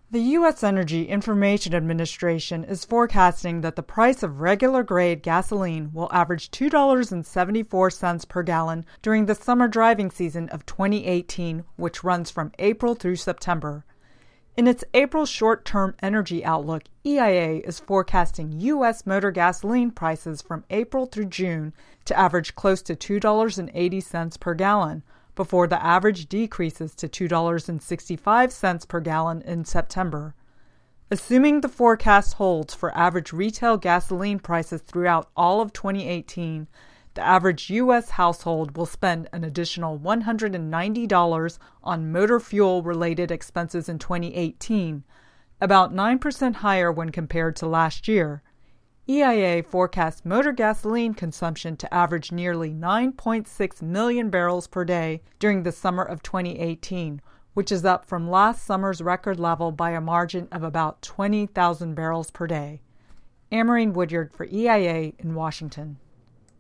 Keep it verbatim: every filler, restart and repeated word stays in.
The U S Energy Information Administration is forecasting that the price of regular grade gasoline will average two dollars and seventy-four cents per gallon during the summer driving season of twenty eighteen, which runs from April through September. In its April short-term energy outlook, E I A is forecasting U S motor gasoline prices from April through June to average close to two dollars and eighty cents per gallon, before the average decreases to two dollars and sixty-five cents per gallon in September. Assuming the forecast holds for average retail gasoline prices throughout all of twenty eighteen, the average U S household will spend an additional one hundred ninety dollars on motor fuel-related expenses in twenty eighteen, about nine percent higher when compared to last year. E I A forecasts motor gasoline consumption to average nearly nine point six million barrels per day during the summer of twenty eighteen, which is up from last summer's record level by a margin of about twenty thousand barrels per day. Amarine Woodyard for E I A in Washington.